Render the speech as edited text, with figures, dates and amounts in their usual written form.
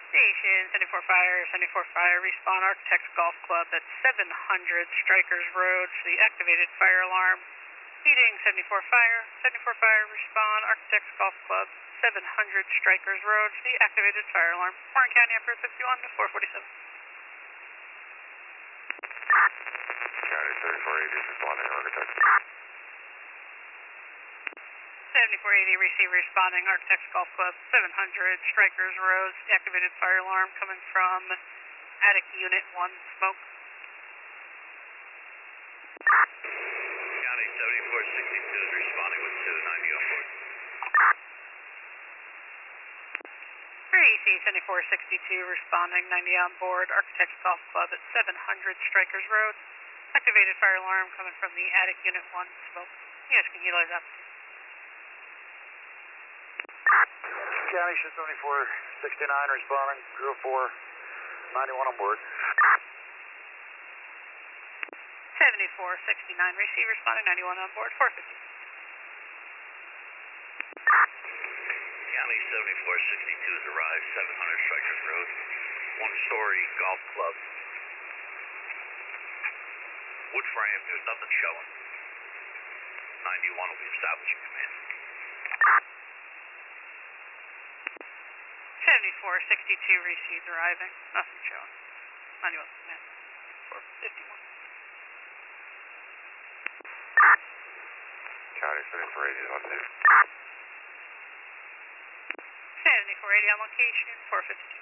Station 74 Fire, 74 Fire, respawn Architects Golf Club at 700 Strikers Road for the activated fire alarm. Meeting 74 Fire, 74 Fire, respawn Architects Golf Club, 700 Strikers Road for the activated fire alarm. Warren County after 51 to 447. County 3480, responding Architects. 7480, receive responding Architects Golf Club, 700 Strikers Road, activated fire alarm coming from attic unit 1, smoke. County 7462 is responding with 290 on board. 3EC 7462 responding, 90 on board, Architects Golf Club at 700 Strikers Road, activated fire alarm coming from the attic unit 1, smoke. You guys can utilize that. County 7469 responding, 04, 91 on board. 7469, receive responding, 91 on board, 450. County 7462 has arrived, 700 Strikers Road, one-story golf club. Wood frame, there's nothing showing. 91 will be establishing command. 7462 received arriving, nothing showing. 91 command, 451. County 7480 is on 2. 7480 on location, 452.